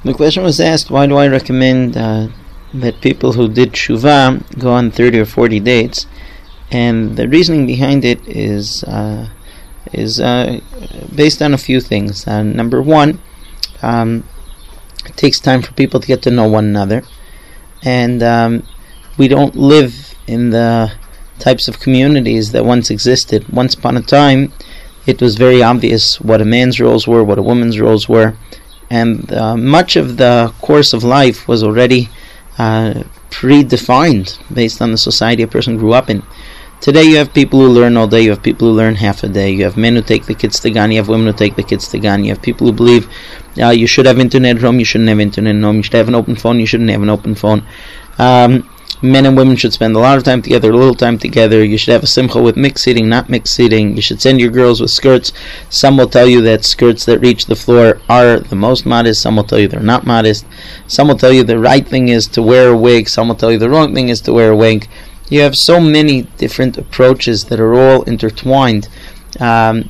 The question was asked, why do I recommend that people who did Shuvah go on 30 or 40 dates? And the reasoning behind it is based on a few things. Number one, it takes time for people to get to know one another. And we don't live in the types of communities that once existed. Once upon a time, it was very obvious what a man's roles were, what a woman's roles were. And much of the course of life was already predefined based on the society a person grew up in. Today you have people who learn all day, you have people who learn half a day, you have men who take the kids to Gan, you have women who take the kids to Gan, you have people who believe you should have internet at home, you shouldn't have internet at home, you should have an open phone, you shouldn't have an open phone. Men and women should spend a lot of time together, a little time together. You should have a simcha with mixed seating, not mixed seating. You should send your girls with skirts. Some will tell you that skirts that reach the floor are the most modest. Some will tell you they're not modest. Some will tell you the right thing is to wear a wig. Some will tell you the wrong thing is to wear a wig. You have so many different approaches that are all intertwined. And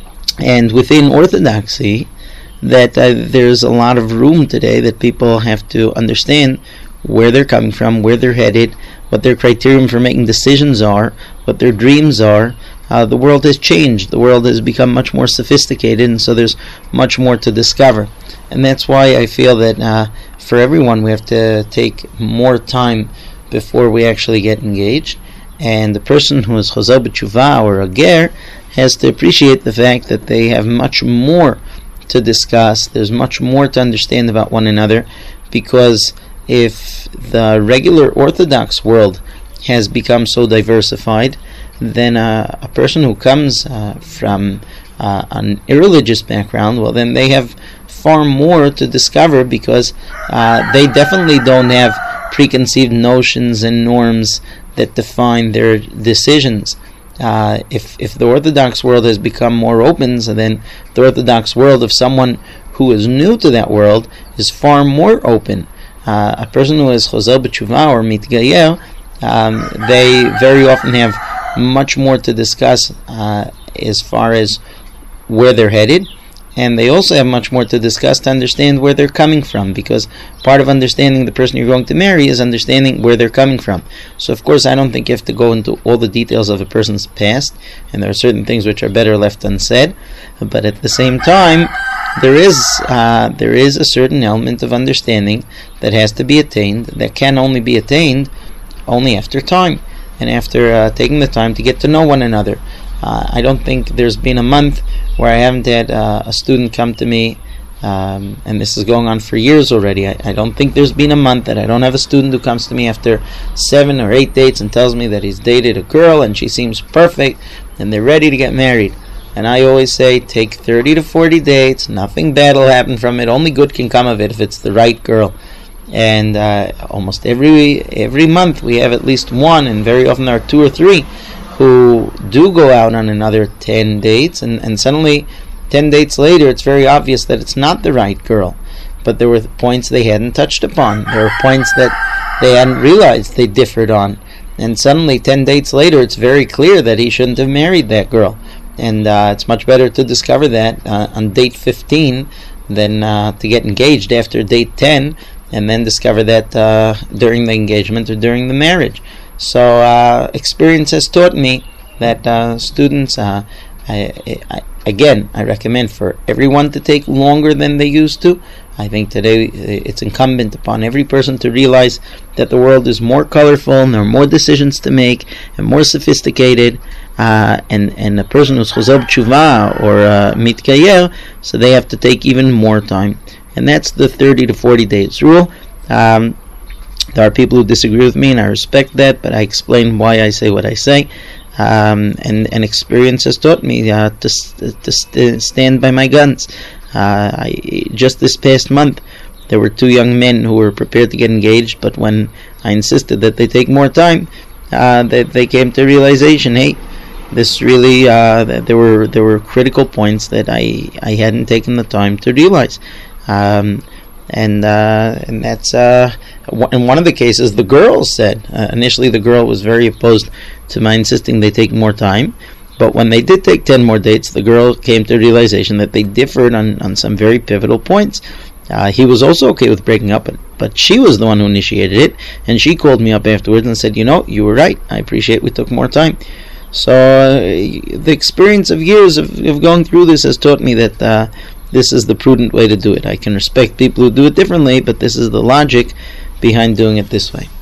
within Orthodoxy, that there's a lot of room today that people have to understand where they're coming from, where they're headed, what their criterion for making decisions are, what their dreams are. The world has changed. The world has become much more sophisticated, and so there's much more to discover. And that's why I feel that for everyone we have to take more time before we actually get engaged. And the person who is chazal b'tshuva or a ger has to appreciate the fact that they have much more to discuss. There's much more to understand about one another, because if the regular Orthodox world has become so diversified, then a person who comes from an irreligious background, well, then they have far more to discover, because they definitely don't have preconceived notions and norms that define their decisions. If the Orthodox world has become more open, so then the Orthodox world of someone who is new to that world is far more open. A person who is chazal b'tshuva or mitgayel, they very often have much more to discuss as far as where they're headed, and they also have much more to discuss to understand where they're coming from, because part of understanding the person you're going to marry is understanding where they're coming from. So of course I don't think you have to go into all the details of a person's past, and there are certain things which are better left unsaid, but at the same time there is a certain element of understanding that has to be attained, that can only be attained only after time, and after taking the time to get to know one another. I don't think there's been a month where I haven't had a student come to me, and this is going on for years already. I don't think there's been a month that I don't have a student who comes to me after 7 or 8 dates and tells me that he's dated a girl and she seems perfect and they're ready to get married. And I always say, take 30 to 40 dates, nothing bad will happen from it, only good can come of it if it's the right girl. And almost every month we have at least one, and very often there are 2 or 3 who do go out on another 10 dates, and suddenly 10 dates later it's very obvious that it's not the right girl, but there were points they hadn't touched upon, there were points that they hadn't realized they differed on, and suddenly 10 dates later it's very clear that he shouldn't have married that girl. And it's much better to discover that on date 15 than to get engaged after date 10 and then discover that during the engagement or during the marriage. So experience has taught me that students, I recommend for everyone to take longer than they used to. I think today it's incumbent upon every person to realize that the world is more colorful and there are more decisions to make and more sophisticated, and a person who's chazal b'tshuva or mitgayel, so they have to take even more time, and that's the 30 to 40 days rule. There are people who disagree with me, and I respect that, but I explain why I say what I say. And experience has taught me to stand by my guns. Just this past month, there were 2 young men who were prepared to get engaged, but when I insisted that they take more time, they came to realization, hey, this really there were critical points that I hadn't taken the time to realize. And that's in one of the cases the girl said, initially the girl was very opposed to my insisting they take more time, but when they did take 10 more dates, the girl came to realization that they differed on some very pivotal points, He was also okay with breaking up, but she was the one who initiated it, and she called me up afterwards and said, you were right. I appreciate we took more time. So the experience of years of going through this has taught me that this is the prudent way to do it. I can respect people who do it differently, but this is the logic behind doing it this way.